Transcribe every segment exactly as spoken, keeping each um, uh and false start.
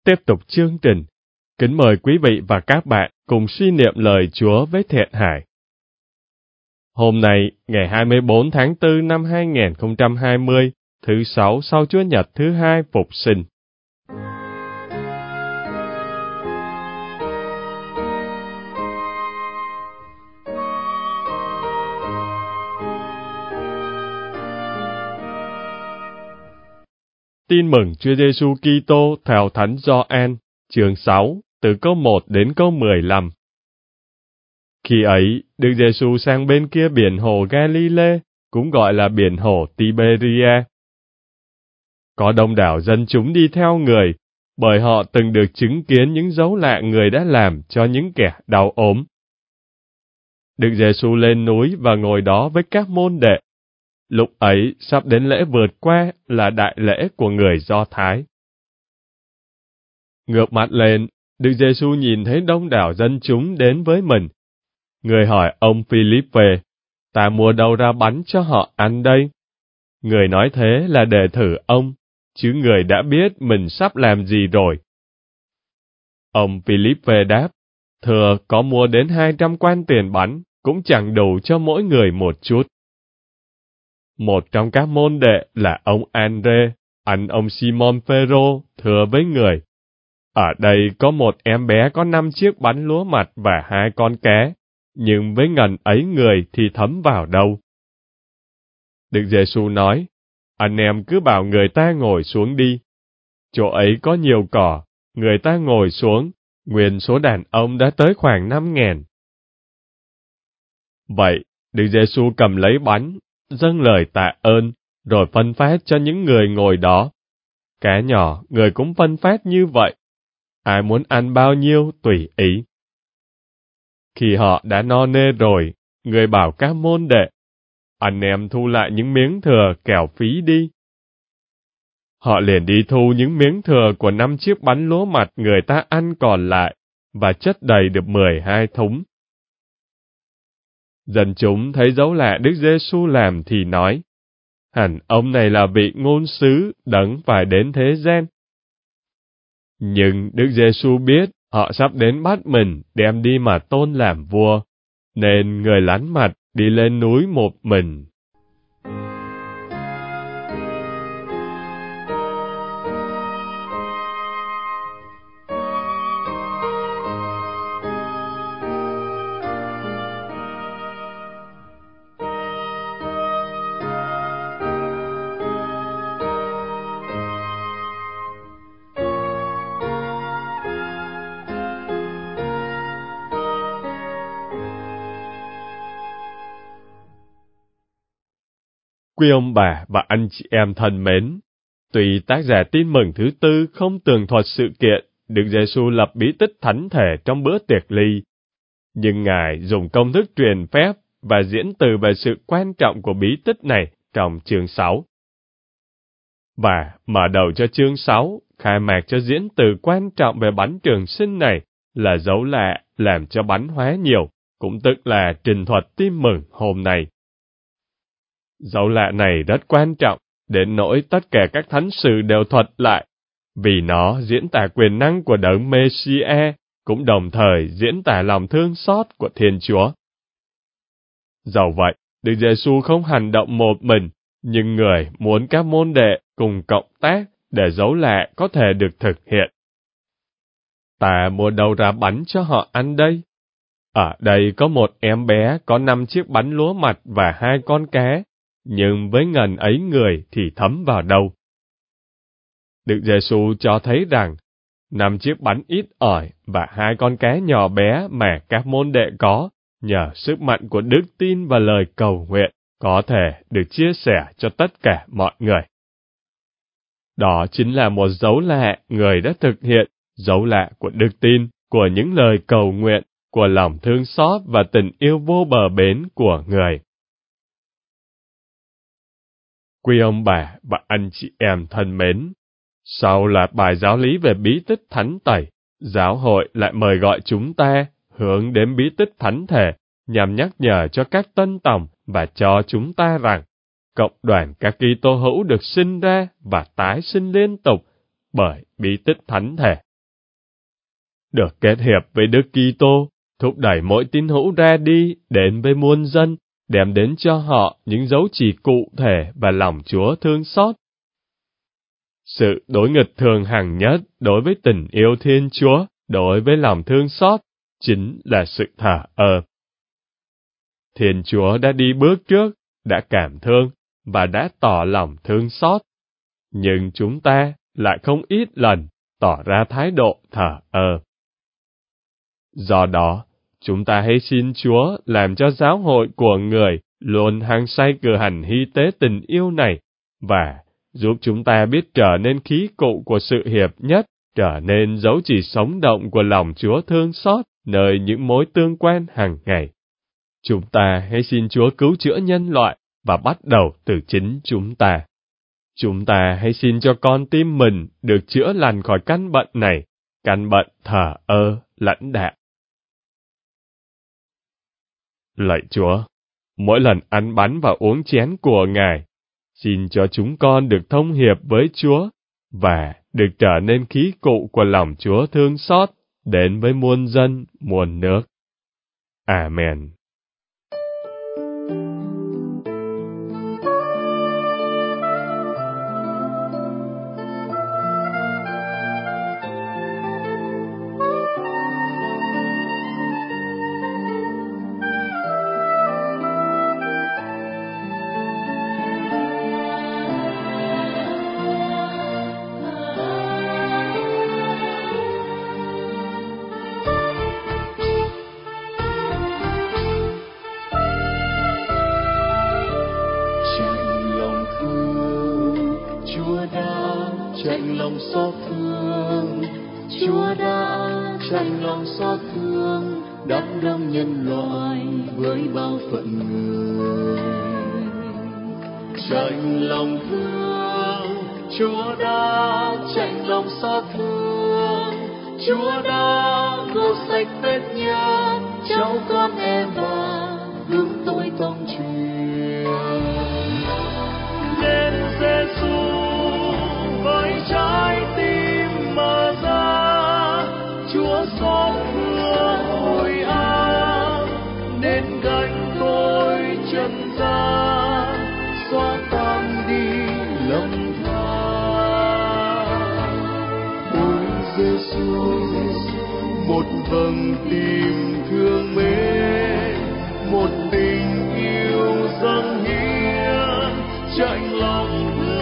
tiếp tục chương trình. Kính mời quý vị và các bạn cùng suy niệm lời Chúa với Thiện Hải. Hôm nay, ngày hai mươi bốn tháng tư năm hai nghìn không trăm hai mươi, thứ sáu sau Chúa Nhật thứ hai Phục sinh. Tin mừng Chúa Giêsu Kitô theo Thánh Gioan, chương sáu, từ câu một đến câu mười lăm. Khi ấy, Đức Giêsu sang bên kia biển hồ Galilee, cũng gọi là biển hồ Tiberia. Có đông đảo dân chúng đi theo người, bởi họ từng được chứng kiến những dấu lạ người đã làm cho những kẻ đau ốm. Đức Giêsu lên núi và ngồi đó với các môn đệ. Lúc ấy sắp đến lễ vượt qua là đại lễ của người Do Thái. Ngước mặt lên, Đức Giêsu nhìn thấy đông đảo dân chúng đến với mình. Người hỏi ông Philippe, ta mua đâu ra bánh cho họ ăn đây? Người nói thế là để thử ông, chứ người đã biết mình sắp làm gì rồi. Ông Philippe đáp, thưa có mua đến hai trăm quan tiền bánh, cũng chẳng đủ cho mỗi người một chút. Một trong các môn đệ là ông Andre, anh ông Simon Phêrô, thưa với người, ở đây có một em bé có năm chiếc bánh lúa mạch và hai con cá, nhưng với ngần ấy người thì thấm vào đâu? Đức Giêsu nói, anh em cứ bảo người ta ngồi xuống đi. Chỗ ấy có nhiều cỏ, người ta ngồi xuống, nguyên số đàn ông đã tới khoảng năm ngàn. Vậy, Đức Giêsu cầm lấy bánh, dâng lời tạ ơn, rồi phân phát cho những người ngồi đó. Cá nhỏ, người cũng phân phát như vậy. Ai muốn ăn bao nhiêu, tùy ý. Khi họ đã no nê rồi, người bảo các môn đệ, anh em thu lại những miếng thừa kẻo phí đi. Họ liền đi thu những miếng thừa của năm chiếc bánh lúa mạch người ta ăn còn lại, và chất đầy được mười hai thúng. Dân chúng thấy dấu lạ Đức Giêsu làm thì nói, hẳn ông này là vị ngôn sứ đấng phải đến thế gian. Nhưng Đức Giêsu biết họ sắp đến bắt mình đem đi mà tôn làm vua, nên người lánh mặt đi lên núi một mình. Quý ông bà và anh chị em thân mến, tuy tác giả tin mừng thứ tư không tường thuật sự kiện Đức Giêsu lập bí tích thánh thể trong bữa tiệc ly, nhưng Ngài dùng công thức truyền phép và diễn từ về sự quan trọng của bí tích này trong chương sáu. Và mở đầu cho chương sáu, khai mạc cho diễn từ quan trọng về bánh trường sinh này là dấu lạ làm cho bánh hóa nhiều, cũng tức là trình thuật tin mừng hôm nay. Dấu lạ này rất quan trọng, đến nỗi tất cả các thánh sử đều thuật lại, vì nó diễn tả quyền năng của đấng Mê-si-a, cũng đồng thời diễn tả lòng thương xót của Thiên Chúa. Dẫu vậy, Đức Giêsu không hành động một mình, nhưng người muốn các môn đệ cùng cộng tác để dấu lạ có thể được thực hiện. Ta mua đâu ra bánh cho họ ăn đây? Ở đây có một em bé có năm chiếc bánh lúa mạch và hai con cá, nhưng với ngần ấy người thì thấm vào đâu? Đức Giêsu cho thấy rằng, năm chiếc bánh ít ỏi và hai con cá nhỏ bé mà các môn đệ có, nhờ sức mạnh của đức tin và lời cầu nguyện, có thể được chia sẻ cho tất cả mọi người. Đó chính là một dấu lạ người đã thực hiện, dấu lạ của đức tin, của những lời cầu nguyện, của lòng thương xót và tình yêu vô bờ bến của người. Quý ông bà và anh chị em thân mến, sau loạt bài giáo lý về bí tích thánh tẩy, giáo hội lại mời gọi chúng ta hướng đến bí tích thánh thể, nhằm nhắc nhở cho các tân tòng và cho chúng ta rằng, cộng đoàn các Kitô hữu được sinh ra và tái sinh liên tục bởi bí tích thánh thể. được kết hiệp với Đức Kitô, thúc đẩy mỗi tín hữu ra đi đến với muôn dân, đem đến cho họ những dấu chỉ cụ thể và lòng Chúa thương xót. Sự đối nghịch thường hằng nhất đối với tình yêu Thiên Chúa, đối với lòng thương xót, chính là sự thờ ơ. Thiên Chúa đã đi bước trước, đã cảm thương và đã tỏ lòng thương xót. Nhưng chúng ta lại không ít lần tỏ ra thái độ thờ ơ. Do đó, chúng ta hãy xin Chúa làm cho giáo hội của người luôn hăng say cử hành hy tế tình yêu này, và giúp chúng ta biết trở nên khí cụ của sự hiệp nhất, trở nên dấu chỉ sống động của lòng Chúa thương xót nơi những mối tương quan hàng ngày. Chúng ta hãy xin Chúa cứu chữa nhân loại và bắt đầu từ chính chúng ta. Chúng ta hãy xin cho con tim mình được chữa lành khỏi căn bệnh này, căn bệnh thờ ơ, lãnh đạm. Lạy Chúa, mỗi lần ăn bánh và uống chén của Ngài, xin cho chúng con được thông hiệp với Chúa và được trở nên khí cụ của lòng Chúa thương xót đến với muôn dân, muôn nước. Amen. Xót thương, Chúa đã tràn lòng xót thương, đắp đông nhân loại với bao phận người. Tràn lòng thương, Chúa đã tràn lòng xót thương, Chúa đã gột sạch vết nhơ, cháu con Eva hướng tôi tông truyền. Nên Giêsu với trái tim mở ra, Chúa xót thương ôi áo, nên gánh tôi chân gian, xóa tan đi lầm than. Ôi Giêsu, một vầng tim thương mến, một tình yêu dâng hiến, chạnh lòng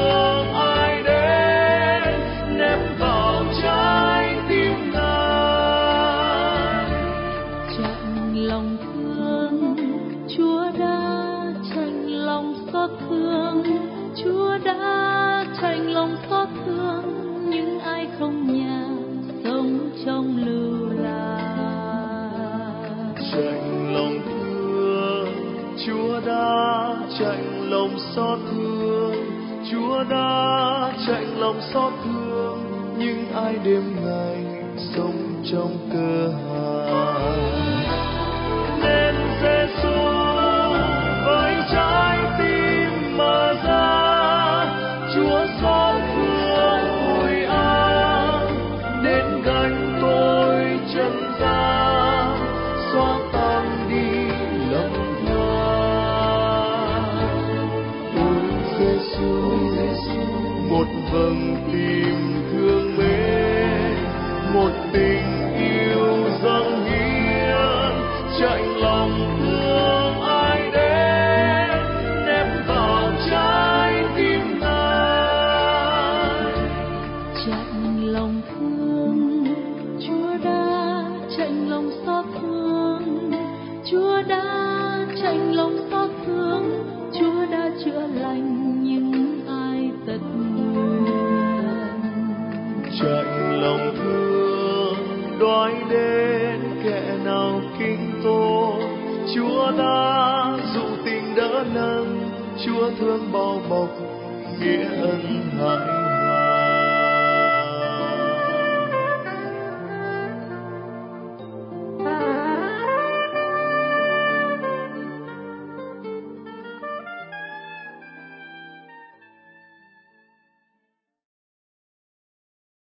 xót thương, Chúa đã chạnh lòng xót thương những ai đêm ngày sống trong cơ hàn. Nên Giêsu với trái tim mở ra, Chúa xót thương ôi áo, nên gánh tôi chân gian, xóa tan đi lầm một vầng tim thương mến, một tình yêu dâng hiến, chạnh lòng thương ai đến, ném vào trái tim Ngài. Chạnh lòng thương, Chúa đã chạnh lòng xót thương, Chúa đã chạnh lòng xót thương, Chúa đã chữa lành những ai tật nguyền. Chạnh lòng thương đói đến kẻ nào kính tôi, Chúa đã dụ tình đỡ nâng, Chúa thương bao bọc nghĩa ân hại